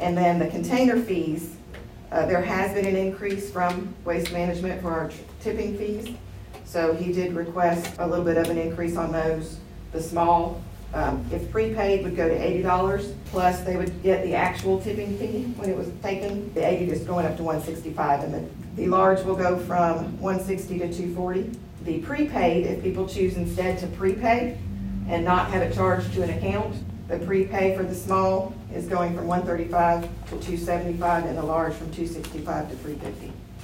And then the container fees, there has been an increase from Waste Management for our tipping fees. So he did request a little bit of an increase on those. The small, if prepaid, would go to $80, plus they would get the actual tipping fee when it was taken. The 80 is going up to 165, and the large will go from 160 to 240. The prepaid, if people choose instead to prepay and not have it charged to an account, the prepay for the small is going from 135 to 275, and the large from 265 to 350.